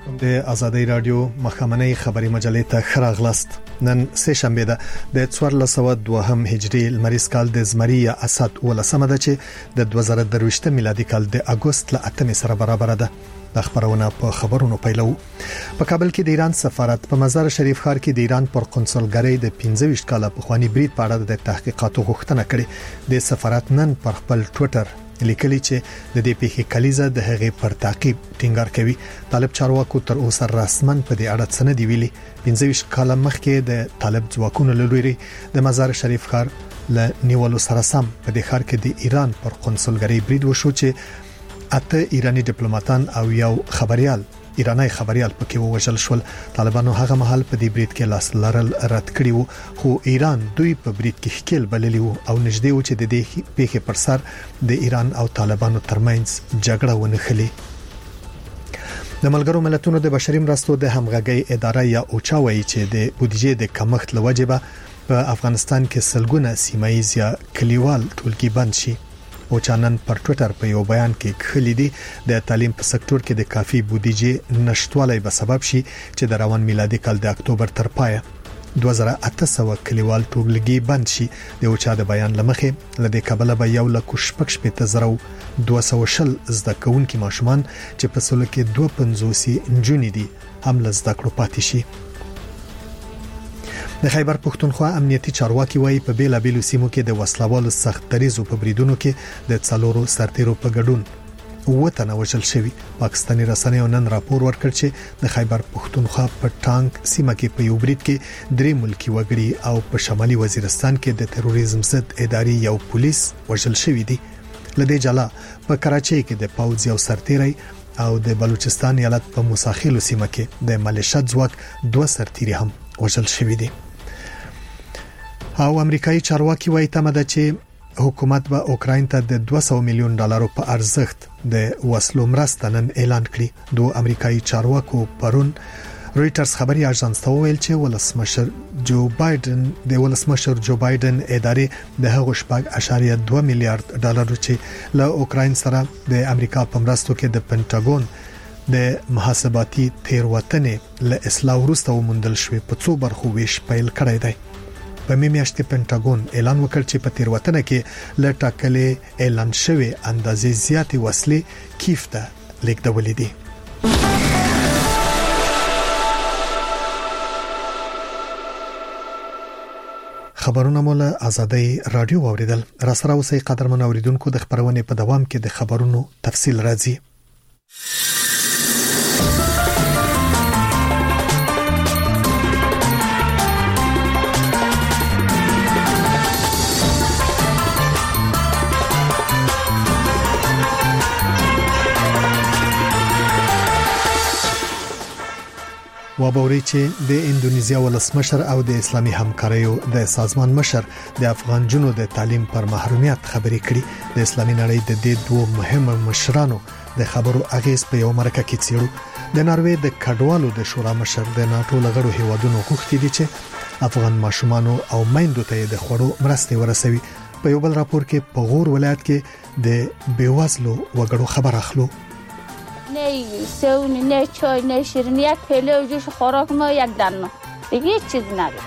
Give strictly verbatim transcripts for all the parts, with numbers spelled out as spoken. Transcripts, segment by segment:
د آزادۍ رادیو مخامنۍ خبري مجلې ته خراغلست. نن سه شنبه ده د څوارلس سوه دوهم هجري لمریز کال د زمري یا اسد ولسمه ده چې د دوه زره درویشت میلادي کال د اگست ل اتمې سره برابر ده. د خبرونه په خبرونو پیلو. په کابل کې د ایران سفارت په مزار شریف ښار کې د ایران پر قونسلګرۍ د پنځه ویشت کاله پخوانی برید په اړه د تحقیقاتو غوښتنه کړې. د سفارت نن پر خپل ټوئیټر لیکلي چې د دې پیښې کلیزه د هغې پر تعقیب ټینګار کوي. طالب چارواکو تر اوسه رسمن په دې اړه څه نه دی ویلي. پنځه ویشت کاله مخکې د طالب ځواکونو له لوري د مزار شریف ښار له نیولو سره سم په دې ښار کې د ایران پر قونسلګرۍ برید وشو چې اته ایرانی ډیپلوماټان او یو خبريال ایرانی خبريال پکې ووژل شول. طالبانو هغه مهال په دې برید کې لاس لرل رد کړی وو، خو ایران دوی په برید کې ښکیل بللی وو او نږدې و چې د دې پیښې پر سر د ایران او طالبانو ترمنځ جګړه ونښلي. د ملګرو ملتونو د بشري مرستو د همغږي اداره یا اوچا وایي چې د بودیجې د کمښت لوجه په افغانستان کې سلګونه سیمایي یا کلیوال ټولګي بند شي. او چانن پر ټوئیټر په یو بیان کې خلې دي د تعلیم په سکتور کې د کافي بودیجې نشټوالي به سبب شي چې د روان میلادي کال د اکتوبر تر پایه دوه زره اته سوه کلیوال ټولګي بند شي. د اوچا د بیان لمخې لدې کابل به یو لک شپږ شپږ زره دوه سوه شل زده کوونکي ماشومان چې په سلو کې دوه پنځوس نجونې دي هم لزده کړو پاتې شي. د خیبر پښتونخوا امنیتي چارواکي وایي په بیلا بیلو سیمو کې د وسلوالو سخت دریزو په بریدونو کې د څلورو سرتیرو په ګډون وطن وژل شوی. پاکستاني رسنیو نن راپور ورکړ چې د خیبر پښتونخوا په ټانک سیمه کې په یو برید کې درې ملکی وګړي او په شمالي وزیرستان کې د تروریزم ضد اداري یو پولیس وژل شوی دي. لدې جلا په کراچۍ کې د پاوځ یو سرتیری او د بلوچستان ایالت په موساخیلو سیمه کې د ملیشیا ځواک دوه سرتیري هم وژل شوی دي. او امریکایي چارواکي وایي تمه ده چې حکومت به اوکراین ته د دوه سوه میلیون ډالرو په ارزښت د وسلو مرسته نن اعلان کړي. دوه امریکایي چارواکو پرون رويټرز خبري اژانس ته ویل چې ولسمشر جو بایدن د ولسمشر جو بایدن ادارې د هغو شپږ اشاریه دوه میلیارډ ډالر چې له اوکراین سره د امریکا په مرستو کې د پینټاګون د محاسباتي تیروتنې له اصلاح وروسته وموندل شوې په څو برخو ویش پیل کړی دی. په می میاشت کې پینټاګون اعلان وکړ چې په تیروتنه کې له ټاکلې اعلان شوی اندازې زیاتې وسلې کیف ته لیږدولې دي. خبرونه مولا آزادۍ رادیو اوریدل. را سره اوسئ قدرمن اوریدونکو، د خبرونې په دوام کې د خبرونو تفصیل راځي. وابوري چې د اندونیزیا ولسمشر او د اسلامي همکاریو د سازمان مشر د افغان جنو د تعلیم پر محرومیت خبرې کړي. د اسلامي نړۍ د دې دوه مهمو مشرانو د خبرو اغیز په یو مرکه کې څیړو. د ناروې د کډوالو د شورا مشر د ناتو لغړو هیوادونو غوښتي دي چې افغان ماشومان او میندو ته د خوړو مرستې ورسوي. په یو بل راپور کې په غور ولایت کې د بیوزلو وګړو خبر اخلو. نه سون نه چای نه شیرینی، یک پیله جوش خوراک ما یک دانه دیگه هیچ چیز نداره.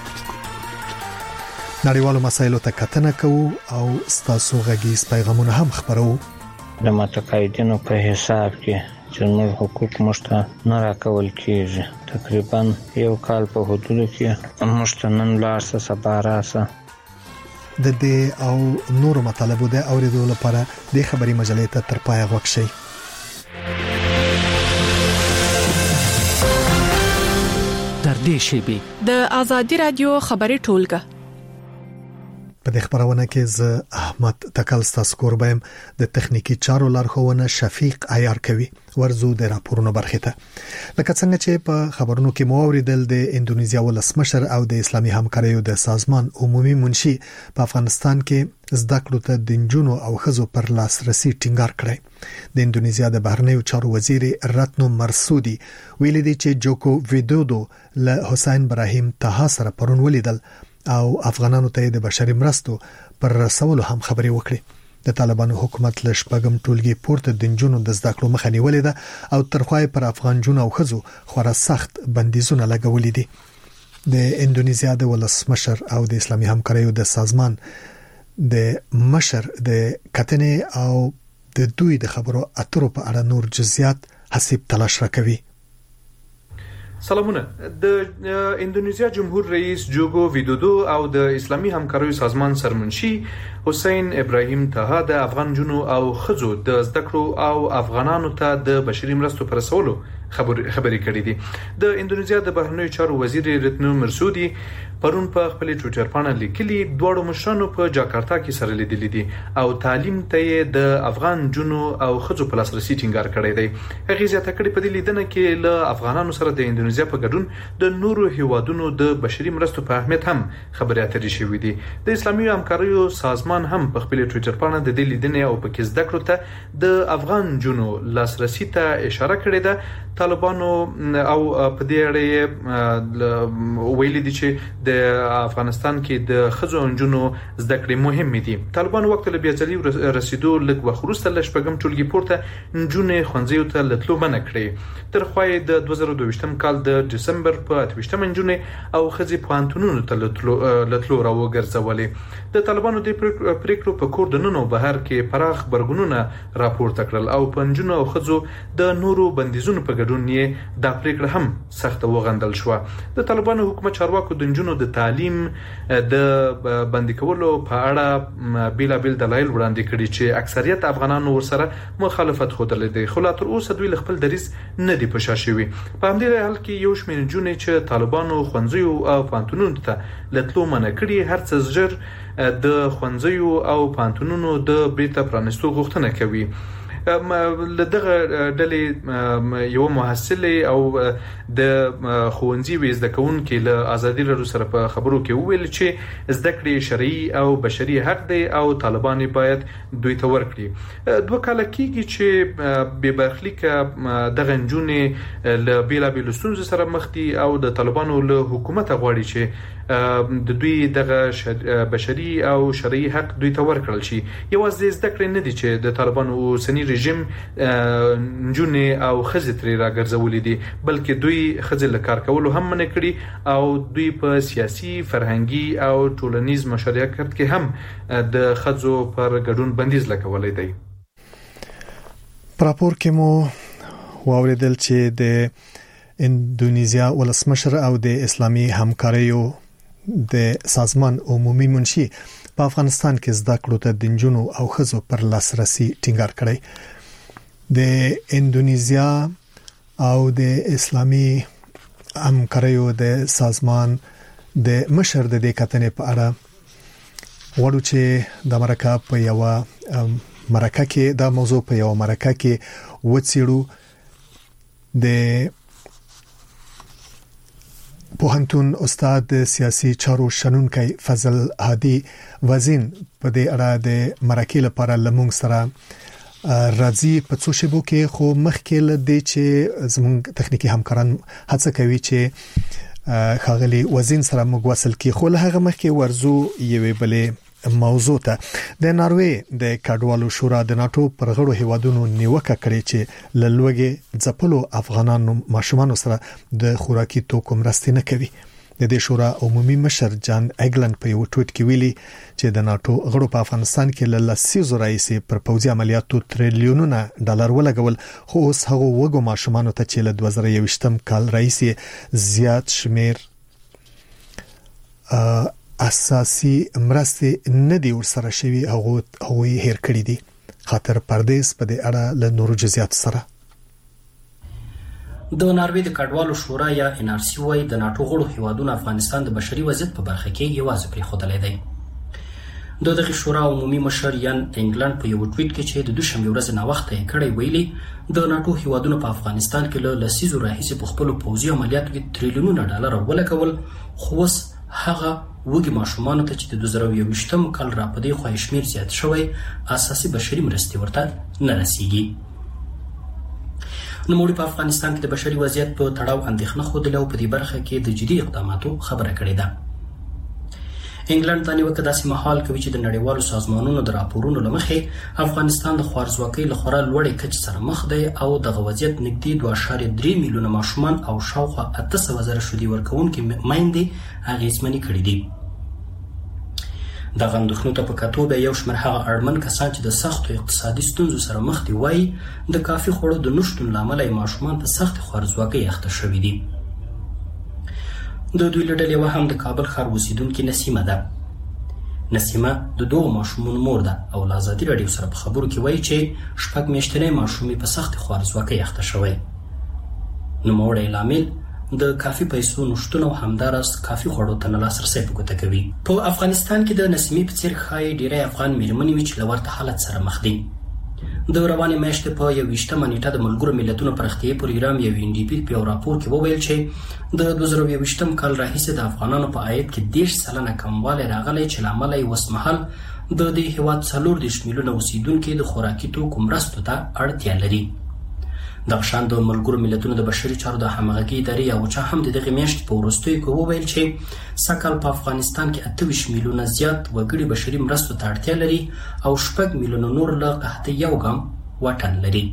نړیوالو مسایلو ته کتنه کوو او ستاسو غږیز پیغامونه هم خبرو. د متقاعدینو په حساب کې چې موږ حقوق مشته نه راکول کیږي. تقریبا یو کال په حدودو کې مشته نن لارسه سبا راسه. د دې او نور مطالبو د اوریدو لپاره د خبري مجلې ته تر پایه غوږ شئ. در دې شیبې د آزادۍ رادیو خبري ټولګه په دې خبرونه کې ز احمد تکل ستاسو کوربم د تخنیکی چارو لارښوونه شفیق عیار کوي. ورزو د راپورونو برخه ته لکه څنګه چې په خبرونو کې مو اوریدل د اندونیزیا ولسمشر او د اسلامي همکاریو د سازمان عمومي منشي په افغانستان کې زده کړو ته د جنونو او خزو پر لاسرسي ټینګار کړی. د اندونیزیا د بهرنیو چارو وزیر راتنو مرسودي ویلي دی چې جوکو ویدودو له حسین ابراهیم طه سره پرون ولیدل او افغانانو ته د بشري مرستو پر رسولو هم خبري وکړي. د طالبانو حکومت له شپږم ټولګي پورته د جنونو د زده کړو مخه نیولې ده او ترخوای پر افغان جنونو او خزو خورا سخت بندیزونه لګولې دي. د اندونیزیا د ولسمشر او د اسلامي همکاریو د سازمان د مشر د کتنې او د دوی د خبرو اترو په اړه نور جزئیات حسیب تلاش راکوي. سلامونه. د اندونیزیا جمهور رئیس جوګو ویدودو او د اسلامي همکاریو سازمان سرمنشي حسین ابراهیم طه د افغان جنو او خزو د زده کړو او افغانانو ته د بشري مرستو پر رسولو خبرې کړې دي. د اندونیزیا د بهرنیو چارو وزیر رتنو مرسودي پرون په خپل ټوئیټر باندې لیکلي دواړو مشرانو په جاکارتا کې سره لیدلې دي او تعلیم ته د افغان جنو او خزو په لاسرسي ټینګار کړی دی. هغه زیاته کړې په دې لیدنه کې له افغانانو سره د اندونیزیا په ګډون د نورو هیوادونو د بشري مرستو په اهمیت هم خبرې اترې شوې دي. د اسلامي همکاریو سازمان هم په خپل ټوئیټر باندې د دې لیدنې او په کې زده کړو ته د افغان جنو لاسرسي ته اشاره کړې ده. طالبانو او په دې اړه ویلي دي چې د افغانستان کې د خزو انجونو زده کړې مهمه دي. طالبانو وخت له بیاځلي رسیدو لږ وخروسته ل شپږم ټولګي پورته انجونې خونځیو ته لټلو منع کړې. تر خوای د دوه زره دوه کال د دسمبر په اتهشتم انجونې او خزي پوهنتونونو ته لټلو لټلو راوګرځولې. د طالبانو د پریکړو په کور د ننو بهر کې پراخ برګونونه راپورته کړل او پنځونو او خزو د نورو بندیزونو په ګډون یې دا پریکړه هم سخت وغندل شو. د طالبانو حکومت چارواکو د جنونو د تعلیم د بندي کولو په اړه بیلا بیل دلایل وړاندې کړي چې اکثریت افغانانو ورسره مخالفت خوده دي. خو لا تر اوسه دوی خپل دریز نه دی پښا شوی. په همدې حال کې یو شمېر جنې چې طالبانو خونځیو او پانتونونو ته لټلو منع کړي هر څه زر د خونځیو او پانتونونو د بیرته پرانستو غوښتنه کوي. لدغه ډلې یو محصل او د خوندزي وزده کوونکې له ازادي لرو سره په خبرو کې ویل چې زده کړې شرعي او بشري حق دی او طالبان باید دوی ته ورکړي. دوه کال کېږي چې به برخلیک دغه جنونې له بیلا بیل ستونزو سره مخ دي او د طالبانو له حکومت غواړي چې د دوی دغه بشري او شرعي حق دوی ته ورکړل شي. یوازې زده کړې نه دي چې د طالبانو سنی رژیم جنونې او خزې ترې راګرځولې دي بلکې دوی خزې له کار کولو هم منع کړي او دوی په سیاسي فرهنګي او ټولنیز مشارکت کې هم د خزو پر ګډون بندیز لګولې دی. پراپور کې مو واوریدل چې د اندونیزیا ولسمشر او د اسلامي همکاریو د سازمان عمومي منشي په افغانستان کې زده کړو ته د جنونو او خزو پر لاسرسي ټینګار کړی. د اندونیزیا او د اسلامي همکاریو د سازمان د مشر د دې کتنې په اړه وړو چې د امریکا په یو مرکه کې دا موضوع په یو مرکه کې وڅېړو. د پوهنتون استاد سیاسي چارو شنونکي فضل هادي وزین په دې اړه د مرکه لپاره لمونږ سره راځي په څو شیبو کې خو مخکې لدې چې زموږ تخنیکی همکاران هڅه کوي چې خاغلی وزین سره موږ وصل کی خو له هغه مخکې ورزو یوې بلې موضوع ته. د ناروې د کډوالو شورا د ناتو پر غړو هیوادونو نیوکه کړې چې لږه ځپلو افغانانو ماشومان سره د خوراکي توکو مرستې نه کوي. د دې شورا عمومي مشر جان اګلند په یو ټویټ کې ویلي چې د ناتو غړو په افغانستان کې له لسیزو راځي پر پوځي عملیاتو تریلیونونه ډالر ولګول خو اوس هغه وګو ماشومان ته چې له دوه زره یوویشتم کال راځي زیات شمیر اساسي مرستې نه دی ورسره شوی او هغه هیر کړی دي. خاطر پردیس په دې اړه له نورو جزئیات سره د ناروې د کډوالو شورا یا ان ار سی وای د ناتو غړو هیوادونو افغانستان د بشري وضعیت په برخه کې یوازې پرې خوده لیدي. د دغه شورا عمومي مشر یان انګلند په یو ټویټ کې چې د دوشنبه ورځ نه وخت یې کړی ویلي د ناتو هیوادونو په افغانستان کې له لسیزو راهیسې په خپل پوځي عملیاتو کې تریلیونونه ډالر ولګول خو اوس هغه وګي ماشومان ته چې د دوه زره یوویشتم کال را پدې خو شمیر زیات شوی اساسي بشري مرستې ورته نه رسیږي. نو موږ په افغانستان کې د بشري وضعیت په تړاو اندېښنه خوده او په دې برخه کې د جدي اقداماتو خبره کړې ده. انګلند د نیوکه داسې محال کوي چې د نړیوالو سازمانونو د راپورونو لمخې افغانستان د خوارځواکۍ له خورا لوړې کچې سره مخ دی او د وضعیت نږدې دوه اعشاریه درې میلیونه ماشومان او شاوخوا اته سوه زره شدي ورکوونکي میندې اغېزمنې کړي دي. د غندښنو ته په کتو به یو شمېر هغه اړمن کسان چې د سختو اقتصادي ستونزو سره مخ دي وایي د کافي خوړو د نشتون له امله ماشومان په سخت خوارځواکۍ اخته شوي دي. د دوی له ډلې یوه هم د کابل ښار اوسیدونکې نسیمه ده. نسیمه د دوو ماشومونو مور ده او له ازادي راډیو سره په خبرو کې وایي چې شپږ میاشتنی ماشوم یې په سختې خوارځواکۍ اخته شوی. نوموړی لامل د کافي پیسو نشتون او همداراز کافي خوړو ته نه لاسرسی په ګوته کوي. په افغانستان کې د نسیمې په څېر ښایي ډېری افغان مېرمنې وي چې له ورته حالت سره مخ دي. د روانې میاشتې په یوویشتمه نیټه د ملګرو ملتونو پراختیایي پروګرام یو ان ډي پي په یو راپور کې وویل چې د دوه زره یوویشتم کال راهیسې د افغانانو په عاید کې دېرش سلنه کموالی راغلی چې له امله یې اوسمهال د دې هېواد څلور دېرش میلیونه اوسیدونکي د خوراکي توکو مرستو ته اړتیا لري. دغه شان د ملګرو ملتونو د بشري چارو د همغږۍ ادارې یو چا هم د دغې میاشتې په وروستیو کې وویل چې سږکال په افغانستان کې اته ویشت میلیونه زیات وګړي بشري مرستو ته اړتیا لري او شپږ میلیونه نور له قحطۍ یو ګام واټن لري.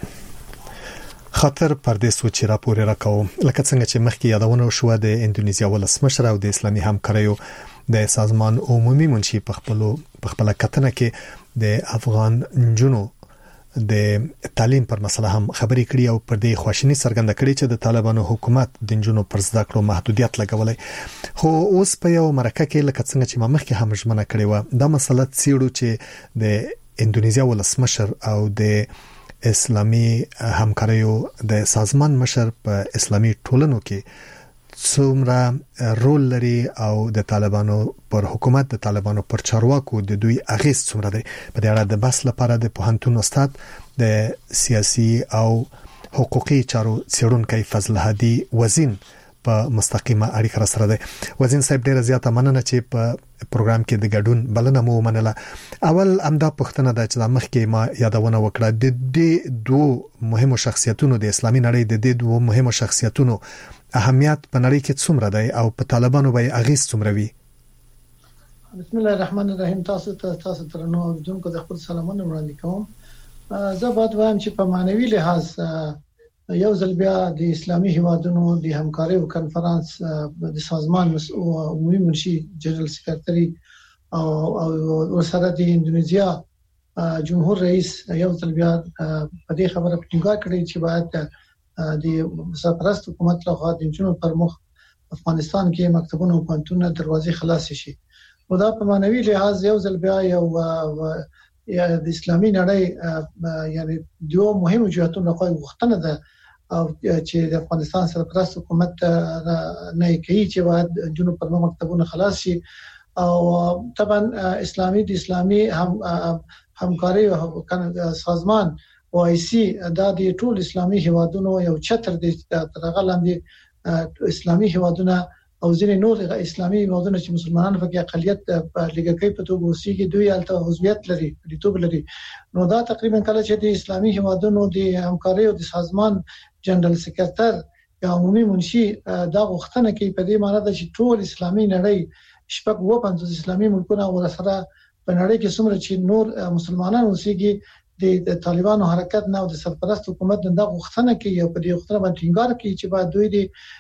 خاطر پردیس و چې راپور راکاو لکه څنګه چې مخکې یادونه شوه د اندونیزیا ولسمشر او د اسلامي همکاریو د سازمان عمومي منشي په خپل په خپل کتنه کې د افغان جنو د تعلیم پر مسله هم خبرې کړې او پر دې خواشینی څرګنده کړې چې د طالبانو حکومت د جنونو پر زده کړو محدودیت لګولای. خو اوس په یو مرکه کې لکه څنګه چې ما مخکې هم ژمنه کړې و دا مسله څېړو چې د اندونیزیا ولسمشر او د اسلامي همکاریو د سازمان مشر په اسلامي ټولنو کې څومره رول لري او د طالبانو پر حکومت د طالبانو پر چارواکو د دوی اغیز څومره دی. په دې اړه د بحث لپاره د پوهنتون استاد د سیاسي او حقوقي چارو څېړونکی فضل هادي وزین په مستقیمه اړیکه سره دی. وزین صاحب ډیره زیاته مننه چې په پروګرام کې د ګډون بلنه مو منله. اول امدا پښتنه د چې مخکې ما یادونه وکړه د دې دوه مهمو شخصیتونو د اسلامي نړۍ د دې دوه مهمو شخصیتونو اهمیت په نړۍ کې څومره دی او په طالبانو به اغیز څومره وي؟ بسم الله الرحمن الرحیم. تاسو ته تاسو ترنو اوریدونکو د خپل سلامونه وړاندې کوم. زه باید وایم چې په معنوي لحاظ یو ځل بیا د اسلامي هیوادونو د همکاریو کنفرانس د سازمان عمومي منشي جنرال سکرټري او او سره د اندونیزیا جمهور رئیس یو ځل بیا په دې خبره ټینګار کړی چې باید د سرپرست حکومت لخوا د جنونو پر مخ افغانستان کې مکتبونه او پوهنتونونه دروازې خلاص شي. او دا په معنوي لحاظ یو ځل بیا یو د اسلامي نړۍ یعنی دوه مهمو جهاتونو لخوا غوښتنه ده او چې د افغانستان سرپرست حکومت نه کوي چې باید جنونو پر مخ مکتبونه خلاص شي. او طبعا اسلامي د اسلامي هم همکاري او سازمان او آی سی دا د ټول اسلامي هیوادونو یو چتر د ترغه لاندې اسلامي هیوادونه او ځینې نور اسلامي هیوادونه چې مسلمانانو پکې اقلیت لګکې په توګه اوسېږي دوی الته عضویت لري لیدوب لري. نو دا تقریبا کله چې د اسلامي هیوادونو د همکاري او د سازمان جنرال سکرټر یا عمومي منشي دا غوښتنه کوي په دې معنی ده چې ټول اسلامي نړۍ شپږ و پنځوس اسلامي ملکونه ورسره په نړۍ کې څومره چې نور مسلمانان اوسېږي د طالبانو حرکت نه او د سرپرست حکومت نه د غوښتنه کوي او په دې غوښتنه باندې ټینګار کوي چې باید دوی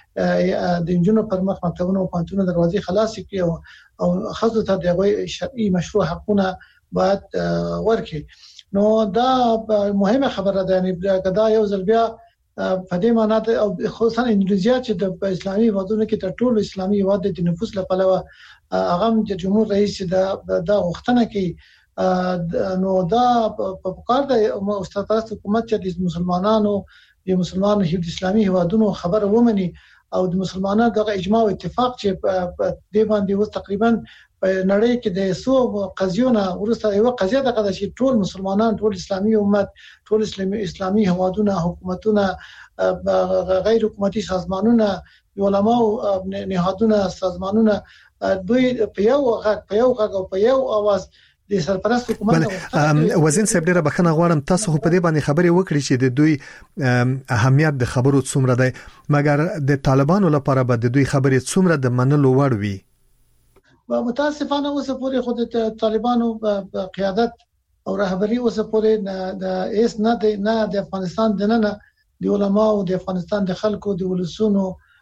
د انجونو پر مخ مکتبونو او پوهنتونونو دروازې خلاص کړي او خاصه ته د شرعي مشروع حقونه باید ورکړي. نو دا مهمه خبره ده. یعنی دا یو ځل بیا په دې معنی ده او خصوصا اندونیزیا چې د اسلامي هیوادونو کې تر ټولو اسلامي هیواد د نفوس لپاره هغه د جمهور رئیس د د غوښتنه کوي. نو دا په کار د استاد حکومت چې د مسلمانانو د مسلمانانو د اسلامي هیوادونو خبره ومني او د مسلمانانو د اجماع او اتفاق چې په دې باندې و تقریبا په نړۍ کې د سو قضیونه ورسته یو قضیه د قضا چې ټول مسلمانان ټول اسلامي امت ټول اسلامي اسلامي هیوادونه حکومتونه غیر حکومتي سازمانونه علماء نهادونه سازمانونه دوی په یو غږ په یو غږ او په یو आवाज د سرپرست حکومت وزین صاحب ډیره بخښنه غواړم تاسو خو په دې باندې خبرې وکړې چې د دوی اهمیت د خبرو څومره دی مګر د طالبانو لپاره به د دوی خبرې څومره د منلو وړ وي؟ متاسفانه اوس پورې خود طالبانو قیادت او رهبری اوس پورې د ایس نه د نه د افغانستان د نه د علماء او د افغانستان د خلکو د ولسونو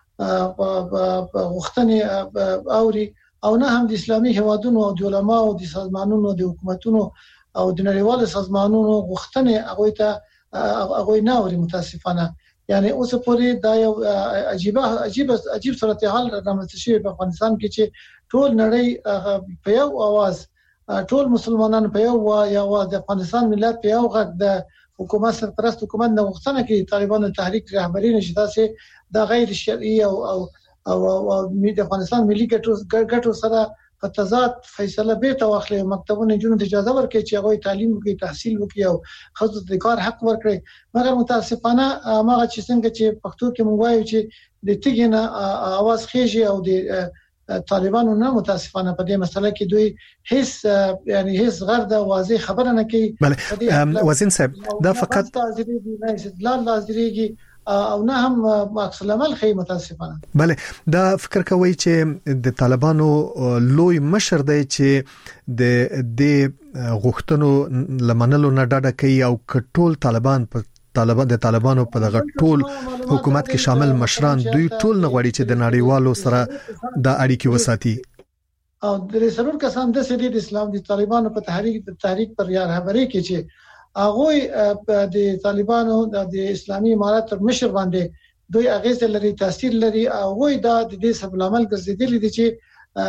غوښتنې اوري او نه هم د اسلامي هیوادونو او د علماء او د سازمانونو د حکومتونو او د نړیوالو سازمانونو غوښتنې هغه ته هغه نه اوري متاسفانه. یعنی اوس پورې دا یو عجیب عجیب عجیب صورتحال رامنځته شوی په افغانستان کې چې ټول نړۍ په یو आवाज ټول مسلمانان په یو आवाज د افغانستان ملت په یو غږ د حکومت سرپرست حکومت نه غوښتنه کوي طالبانو تحریک رهبری نشي تاسو د غیر شرعي او او او د افغانستان ملي ګټو سره په تضاد فیصله به توخلي مکتبونه جنونو اجازه ورکړي چې هغه تعلیم وکړي تحصیل وکړي او خصوص د کار حق ورکړي. مګر متاسفانه هغه چې څنګه چې پښتو کې مونږ وایو چې د تګینه आवाज خېږي او د طالبانو نه متاسفانه په دې مسله کې دوی هیڅ یعنی هیڅ غرض واضح خبره نه کوي. بله وزین صاحب دا فقط استدلال لازریږي او نه هم عکس العمل خې متاسفانه. بله دا فکر کوي چې د طالبانو لوی مشر دی چې د د غوښتنو لمنلو نه ډډه کوي او کټول طالبان په طالبان د طالبانو په دغه ټول حکومت کې شامل مشران دوی ټول نه غواړي چې د نړیوالو سره د اړیکې وساتي. او د ضرور کسان د سړي د اسلام د طالبانو په تحریک د تحریک پر یا رهبری کې چې هغه د طالبانو د اسلامي امارات تر مشر باندې دوی اغیز لري تاثیر لري او وای دا د دې سبب عمل ګرځیدلی دي چې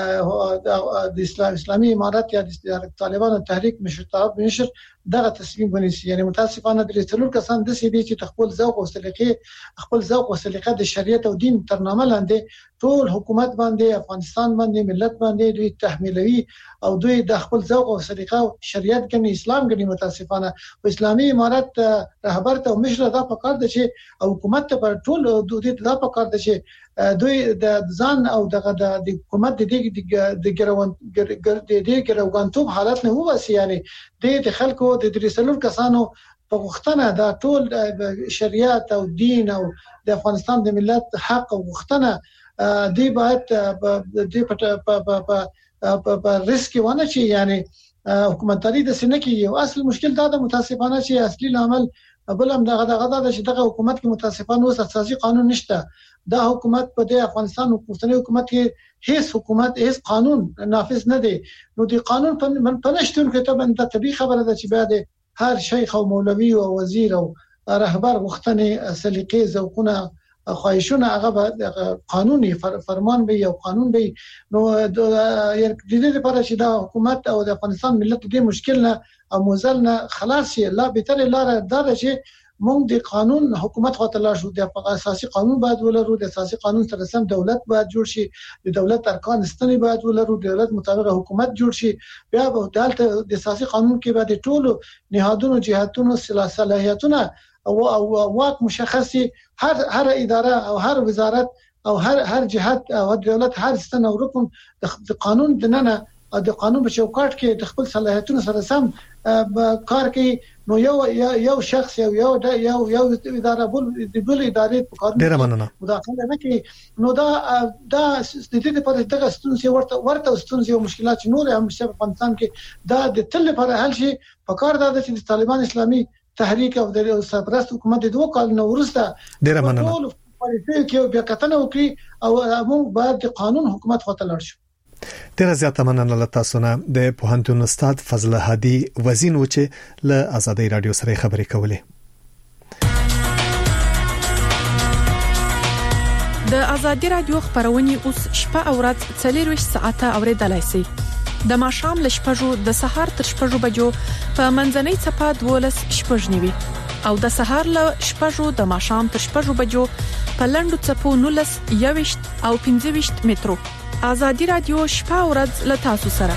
د اسلام اسلامي امارات یا د طالبانو تحریک مشرتاب مشر دغه تصمیم ونیسي. یعنی متاسفانه د څلور کسان د سې دي چې خپل ذوق او سلیقې خپل ذوق او سلیقه د شریعت او دین تر نامه لاندې ټول حکومت باندې افغانستان باندې ملت باندې دوی تحمیلوي او دوی د خپل ذوق او سلیقه او شریعت کې اسلام کې متاسفانه او اسلامي امارات رهبر ته مشر دا پکار دي چې حکومت ته پر ټول دوی دا پکار دي چې دوی د ځان او دغه د حکومت د دې د ګروان د دې ګروانتوب حالت نه واسي. یعنی د خلکو د درسلور کسانو په غوښتنه د ټول شریعت او دین او د افغانستان د ملت حق او غوښتنه دی باید د په په ریسک ونه شي. یعنی حکومتداري د سینه کې یو اصل مشکل دا د متاسفانه چې اصلي عمل بل هم دغه دغه د چې دغه حکومت کې متاسفانه اوس اساسي قانون نشته. دا حکومت په د افغانستان حکومتي حکومت کې هیڅ حکومت هیڅ قانون نافذ نه دی. نو د قانون په من پنځتون کې ته بنده طبيعي خبره ده چې بعد هر شیخ او مولوي او وزیر او رهبر وختنه سلیقې ذوقونه خواهشونه هغه قانوني فرمان به او قانون به. نو د دې لپاره چې دا حکومت او د افغانستان ملت دې مشکل نه او موزل نه خلاص شي لا به تر لاره دا چې مونږ د قانون حکومت خاطر لا شو د اساسي قانون باید ولرو د اساسي قانون سره سم دولت باید جوړ شي د دولت ارکان ستنې باید ولرو د دولت مطابق حکومت جوړ شي بیا به دلته د اساسي قانون کې باید ټول نهادونو جهاتونو صلاحیتونه او واک مشخصي هر هر اداره او هر وزارت او هر هر جهات او دولت هر ستنه او رکن د قانون د ننه د قانون په چوکاټ کې د خپل صلاحیتونو سره سم کار کوي. نو یو یو شخص یو یو یو یو اداره بل د بل ادارې په کار مداخله نه کوي. نو دا دا ستې په دغه ستونزې ورته ورته ستونزې او مشکلات نور هم په افغانستان کې دا د تل لپاره حل شي. په کار دا چې د طالبان اسلامي تحریک او د سرپرست حکومت د دوه کال نو ورسته ډیره مننه پالیسي کې بیا کتنه وکړي او موږ باید د قانون حکومت خاطر لړ شو. ډیره زیاته مننه له تاسو نه د پوهنتون استاد فضل هادي وزین و چې له آزادۍ رادیو سره خبرې کولې. د آزادۍ رادیو خبرونه اوس شپه او ورځ څلور ساعته اوریدلای شئ. د ماښام ل شپږو د سهار تر شپږو بجو په منځنۍ چپه دولس شپږ نیوي او د سهار ل شپږو د ماښام تر شپږو بجو په لندو چپو نولس یويشت او پنځه ویشت مترو. آزادۍ رادیو شپه او ورځ له تاسو سره.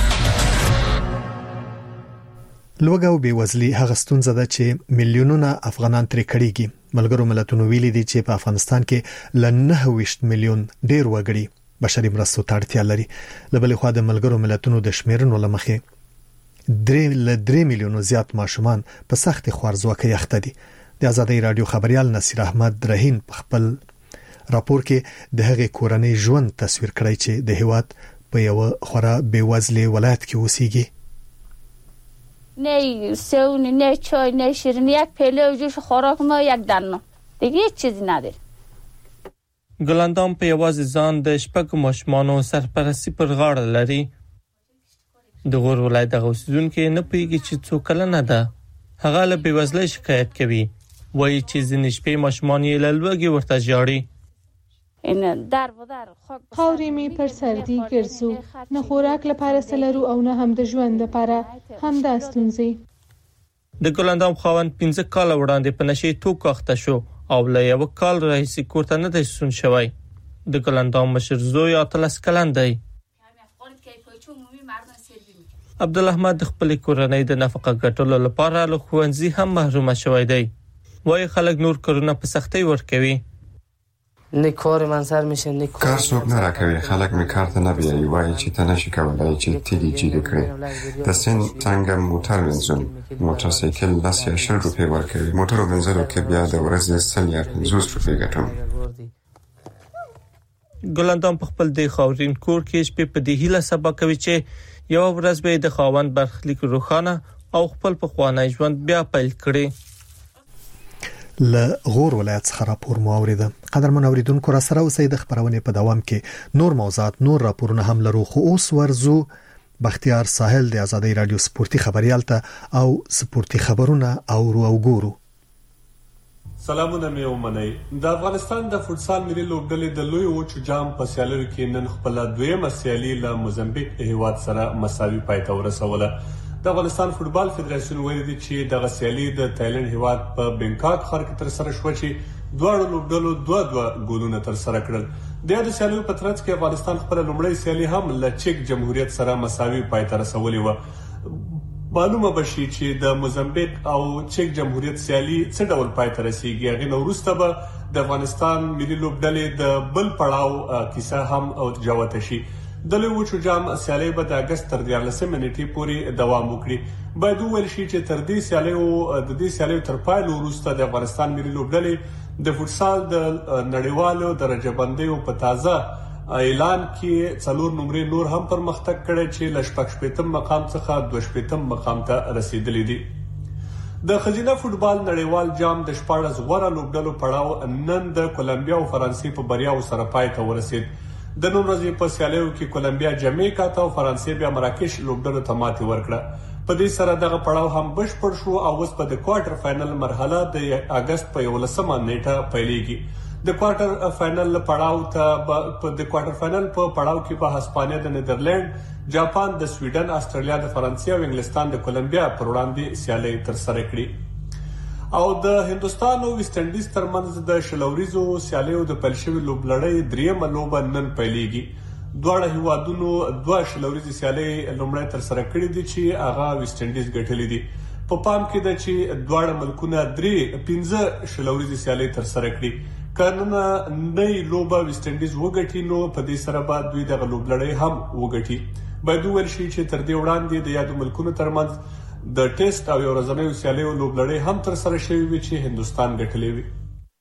لوګه او بیوزلي هغه ستونزه ده چې میلیونونه افغانان ترې کړيږي. ملګرو ملتونو ویلي دي چې په افغانستان کې ل نه ویشت میلیون ډیر وګړي بشري مرستو ته اړتیا لري. لبل خو د ملګرو ملتونو د شمیرنو لمخې درې ل درې میلیونو زیات ماشومان په سخت خوارځواکۍ اخته دي. د آزادۍ رادیو خبريال نصیر احمد رهین په خپل راپور کې د هغې کورنۍ ژوند تصویر کړی چې د هیواد په یو خورا بیوزله ولایت کې اوسېږي. نه سون نه چای نه شیرین، یک پیله جوش خوراک ما یک دانه دیگه هیچ چیزی نداره. ګلندام په یوازې ځان د شپږ ماشومانو سرپرستی پر غاړه لري. د غور ولایت د اوسیدونکو نه پیږي چې څو کلنه ده. هغه له بیوزلۍ شکایت کوي. وایي چې ځینې شپې ماشومان یې له لوږې ورته ژاړي. خاورې مې پر سر دي ګرځو، نه خوراک لپاره څه لرو او نه هم د ژوند لپاره همدا ستونزې. د ګلندام خاوند پنځه کاله وړاندې په نشې توکو اخته شو او له یو کال راهیسې کور ته نه دی ستون شوی. د ګلندام مشر زوی اتلس کلن دی. عبدالاحمد د خپلې کورنۍ د نفقه ګټلو لپاره له ښوونځي هم محرومه شوی دی. وایي خلک نور کارونه په سختۍ ورکوي. نه کار من سر میشه، نه کار څوک نه راکوي. خلک می کار ته نه بیایي، وایي چې ته نشي کولای چې تیری جیګ کړې. د سن څنګه موټر وینځم، موټر سایکل لاس یا شل روپۍ ورکوي. موټر وینځلو کې بیا د ورځې سل یا پنځوس روپۍ ګټم. ګلندام په خپل د خاورین کور کې شپې په دې هیله سبا کوي چې یو ورځ به د خاوند برخلیک روښانه او خپل پخوانی ژوند بیا پیل کړي. له غور ولایت څخه راپور مو اوریده. قدرمن اوریدونکو، را سره اوسئ. د خبرونې په دوام کې نور موضوعات نور راپورونه هم لرو، خو اوس ورزو بختیار ساحل د آزادۍ رادیو سپورتي خبريال ته او سپورتي خبرونه اورو او ګورو. سلامونه مې ومنئ. د افغانستان د فوتسال ملي لوبډلې د لوی وچو جام په سیالیو کې نن خپل دویمه سیالي له موزمبیک هیواد سره مساوي پای ته ورسوله. د افغانستان فوتبال فدراسیون ویلي دی چې دغه سیالي د تایلند هیواد په بینکاک ښار کې تر سره شوه چې دواړو لوبډلو دوه دوه ګولونه تر سره کړل. د دې سیالیو په ترڅ کې افغانستان خپل لومړی سیالي هم له چک جمهوریت سره مساوي پای ته رسولې و. معلومه بشي چې د موزمبیک او چک جمهوریت سیالي څه ډول پای ته رسیږي. هغه نو وروسته به د افغانستان ملي لوبډلې د بل پړاو کیسه هم او جوته شي. د لوی وچو جام سیالي به د اگست تر دیارلسمې نیټې پورې دوام وکړي. باید وویل شي چې تر دې سیالیو د دې سیالیو تر پای وروسته د افغانستان ملي لوبډلې د فوتسال د نړیوالو درجه بندیو په تازه اعلان کې څلور نمرې نور هم پرمختګ کړی چې له شپږ شپېتم مقام څخه دوه شپېتم مقام ته رسیدلی دي. د ښځینه فوتبال نړیوال جام د شپاړس غوره لوبډلو پړاو نن د کولمبیا او فرانسې په بریاو سره پای ته ورسید. د نن ورځې په سیالیو کې کولمبیا جامیکا ته او فرانسې بیا مراکش لوبډلو ته ماتې ورکړه. په دې سره دغه پړاو هم بشپړ شو او اوس په د کوارټر فائنل مرحله د اگست په یولسمه نیټه پیلېږي. د کوارټر فائنل پړاو ته په د کوارټر فائنل په پړاو کې به هسپانیا د نیدرلند، جاپان د سویډن، استرالیا د فرانسې او انګلستان د کولمبیا پر وړاندې سیالي تر سره کړي. او د هندستان او ویسټ انډیز ترمنځ د شلوریزو سیالیو د پیل شوی لوبلړۍ دریمه لوبه نن پیلېږي. دواړه هیوادونو دوه شلوریزي سیالۍ لومړی تر سره کړې دي چې هغه ویسټ انډیز ګټلې دي. په پام کې ده چې دواړه ملکونه درې پنځه شلوریزي سیالۍ تر سره کړي. کانونه نه لوبه ویسټ انډیز وګټي نو په دې سره به دوی دغه لوبلړۍ هم وګټي. باید وویل شي چې تر دې وړاندې د یادو ملکونو ترمنځ د ټیسټ او یو ورځنیو سیالیو لوبلړۍ هم تر سره شوې وي چې هندستان ګټلې وي.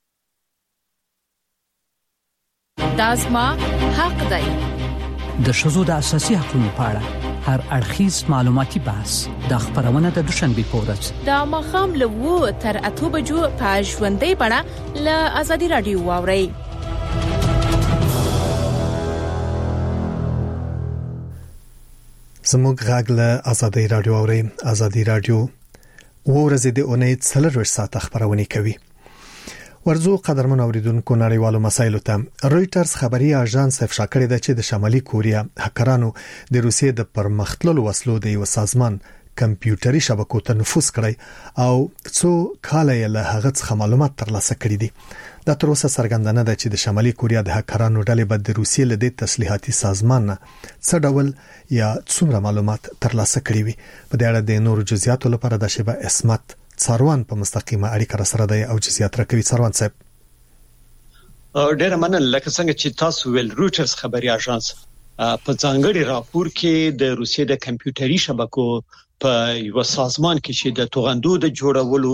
دا زما حق دی. د ښځو د اساسي حقوقو په اړه هر اړخیز معلوماتي بحث د خبرونه د دوشنبه په ورځ د ماښام له اوه تر اته بجو په ژوندۍ بڼه له آزادي رادیو واورئ. زموږ غږ له آزادۍ رادیو اورئ. آزادۍ رادیو ورځې د اونۍ څلور ساعته خبرونه کوي. ورزو قدرمن اوریدونکو نړیوالو مسایلو ته رويټرز خبري اژانس افشا کړی دی چې د شمالي کوریا هکرانو د روسیې د پرمختللو وسلو د یو سازمان کمپیوټري شبکو ته نفوذ کړی او څو کال یې له هغه څخه معلومات ترلاسه کړي دي. دا تر اوسه څرګندونه ده چې د شمالي کوریا د هکرانو ډلې بد د روسیې له دې تسلیحاتي سازمان نه څه ډول یا څومره معلومات ترلاسه کړي وي. په دې اړه د نورو جزئیاتو لپاره د شبه اسمت څاروان په مستقیمه اړیکه سره دی او جزئیات راکوي. څاروان صاحب ډېر مننه. لکه څنګه چې تاسو ویل رويټرز خبري اژانس په ځانګړي راپور کې د روسیې د کمپیوټري شبکو په یو سازمان کې چې د توغندو د جوړولو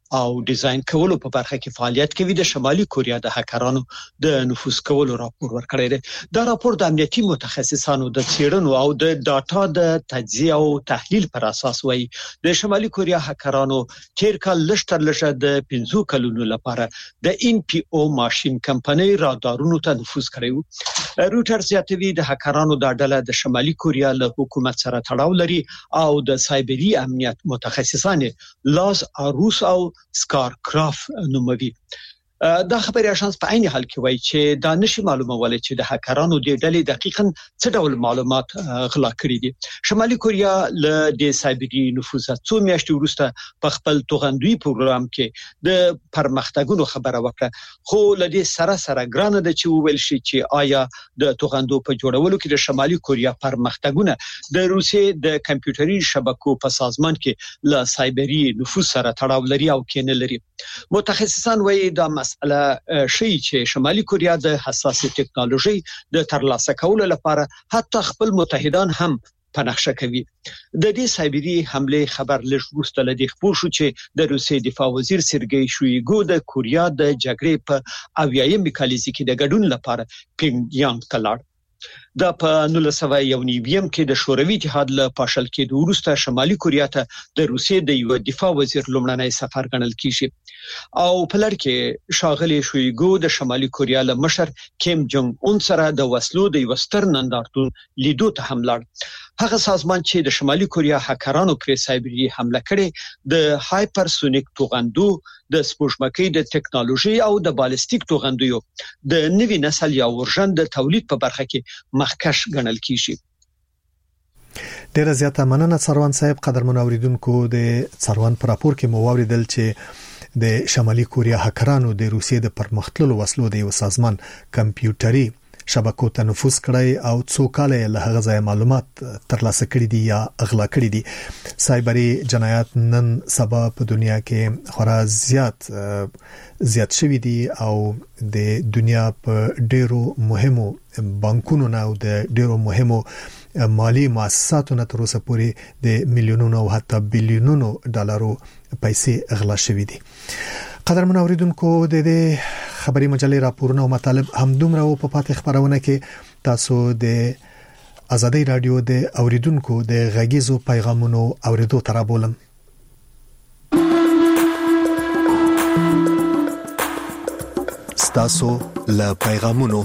او ډیزاین کولو په برخه کې فعالیت کوي. د شمالي کوریا د هکرانو د نفوذ کولو راپور ورکړی دی. دا راپور د امنیتي متخصصانو د څېړنو او د ډاټا د تجزیه او تحلیل پر اساس وایي د شمالي کوریا هکرانو تیر کال لشتر لشه د پنځو کلونو لپاره د ان پی او ماشين کمپنۍ رادارونو ته نفوذ کړی. روټرز یاتوی د هکرانو د ډله د شمالي کوریا له حکومت سره تړاو لري او د سایبری امنیت متخصصان لاز اروس او سکار کراف نوموي. دا خبري اژانس په عین حال کې وایي چې دا نشي معلوموله چې د هکرانو د ډلې دقیقاً څه ډول معلومات غلا کړي دي. شمالي کوریا له د سایبری نفوذ څو میاشتې وروسته په خپل توغندوی پروګرام کې د پرمختګونو خبره وکړه، خو له دې سره سره ګرانه ده چې وویل شي چې آیا د توغندو په جوړولو کې د شمالي کوریا پرمختګونه د روسیې د کمپیوټري شبکو په سازمان کې له سایبری نفوذ سره تړاو لري او کې نه لري. متخصصان وایي دا مسأله شي چې شمالي کوریا د حساسه ټکنالوژي د ترلاسه کولو لپاره حتی خپل متحدان هم په نقشه کوي. د دې سایبری حمله خبر لږ وروسته لدی خبر شو چې د روسیې دفاع وزیر سرګی شویګو د کوریا د جګړې په اویایم کالیزي کې د ګډون لپاره پینګ یانګ ته لاړ. دا په نولس سوه یو نوي کې د شوروي اتحاد له پاشل کېدو وروسته شمالي کوریا ته د روسیې د یو دفاع وزیر لومړنی سفر ګڼل کیږي او په لړ کې شاغلي شویګو د شمالي کوریا له مشر کیم جونګ اون سره د وسلو د یوستر نندارتون لیدو ته هم لاړ. هغه سازمان چې د شمالي کوریا هکرانو پر سایبری حمله کړې د هایپرسونیک توغندو د سپوږمکۍ د ټکنالوژي او د بالستیک توغندیو د نوي نسل یا ورژن د تولید په برخه کې مخکش ګڼل کیږي. ډیره زیاته مننه څروان صاحب. قدرمن اوریدونکو د څروان پر راپور کې مو واوریدل چې د شمالي کوریا هکرانو د روسیې د پرمختللو وسلو د یو سازمان کمپیوټري شبکو ته نفوذ کړی او څو کاله له هغه ځای معلومات ترلاسه کړي دي یا اغلا کړي دي. سایبری جنایات نن سبا په دنیا کې خورا زیات زیات شوي دي او د دنیا په ډیرو مهمو بانکونو نه او د ډیرو مهمو مالی مؤسساتو نه تر اوسه پورې د میلیونونو او حتی بیلیونونو ډالرو پیسې اغلا شوي دي. قدرمن اوریدونکو د دې خبري مجلې راپورونه او مطالب هم دومره او په پاتې خبرونه کې تاسو د ازادي رادیو د اوریدونکو د غږیزو پیغامونو اوریدو ترابولم. ستاسو له پیغامونو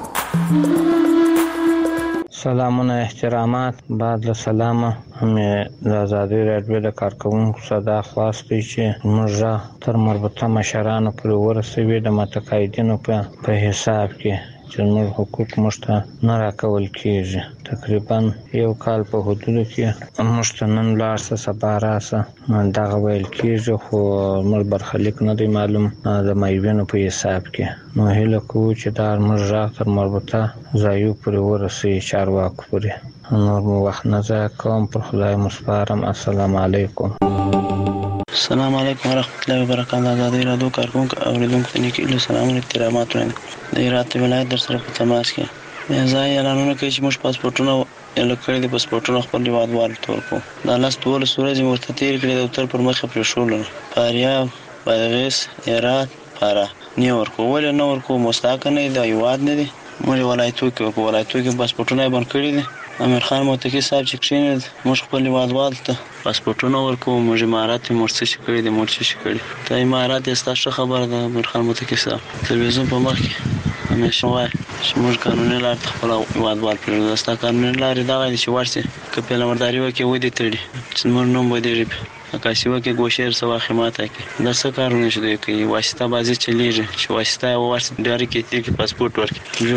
سلامونه احترامات. بعد له سلامه همې د ازادي رادیو د کارکونکو صدا خواستي چې موږ تر مربوطه مشرانو پورې ورسوي د متقاعدینو په حساب کې چې موږ حقوق موږ ته نه راکول کیږي. تقریبا یو کال په حدودو کې موږ ته نن لاړ څه سبا راسه دغه ویل کیږي، خو موږ برخلیک نه دی معلوم د مایوینو په حساب کې. نو هیله کوو چې دا موږ را تر مربوطه ځایو پورې ورسوي چارواکو پورې. نور مو وخت نه ضایع کوم، پر خدای مسپارم. السلام علیکم. السلام علیکم ورحمۃ اللہ وبرکاتہ. ازادي رادیو کارکونکو اوریدونکو ته نیکه سلام او احترامات وړاندې د هرات ولایت در سره په تماس کې ځای اعلانونه کوي چې موږ پاسپورتونه لکړې د پاسپورتونو خپل دیوادوال تور کو د لاس ټول سورج مرته تیر کړی د تر پر مخه پر شول فاریاب بادغیس هرات پارا نیور کو ول نو ور کو مستاق نه دی یواد نه دی موږ ولایتو کې ولایتو کې پاسپورتونه باندې کړی دي. امیر خان متکی صاحب چې کښینه موږ خپل دیوادوال ته پاسپورتونه ورکو. موږ امارات مرسي کړی دي موږ شي کړی ته امارات استاسو خبر ده. امیر خان متکی صاحب تلویزیون په مخ کې همیشه وای چې موږ قانوني لار خپل دیوادوال پرې دستا قانوني لار دا غوړي چې ورسي کپل مرداري وکي ودی تړي چې موږ نوم ودی اکاسي وکي ګوشیر سوا خدمات کوي. دا څه کارونه شوي کوي واسطه بازي چلیږي چې واسطه ورسې ډاری کې چې پاسپورت ورکړي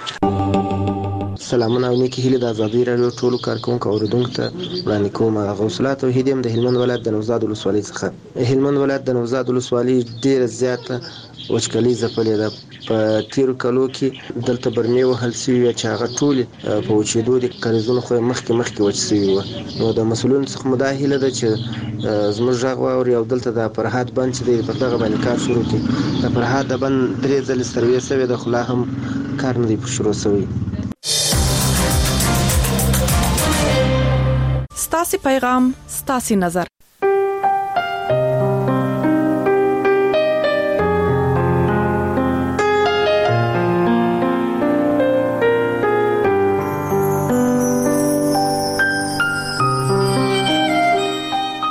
جوړ. سلامونه او نیکی هیله د ازادي رادیو ټولو کارکونکو اوریدونکو ته وړاندې کوم. غوثلات او هدیم د هلمند ولایت د نوزاد ولسوالۍ څخه. هلمند ولایت د نوزاد ولسوالۍ ډیره زیاته وچکالي ځپلې ده. په تیرو کلو کې دلته برمې وهل شوي چې هغه ټولې په وچېدو د کاریزونو خو مخکې مخکې وچ شوي وو. نو د مسؤلینو څخه مو دا هیله ده چې زموږ غږ واوري او دلته د فرهاد بند چې دی په دغه باندې کار شروع کړي. د فرهاد د بند درې ځلې سروې شوې ده خو لا هم کار نه دی شروع شوی. ستاسو پیغام ستاسو نظر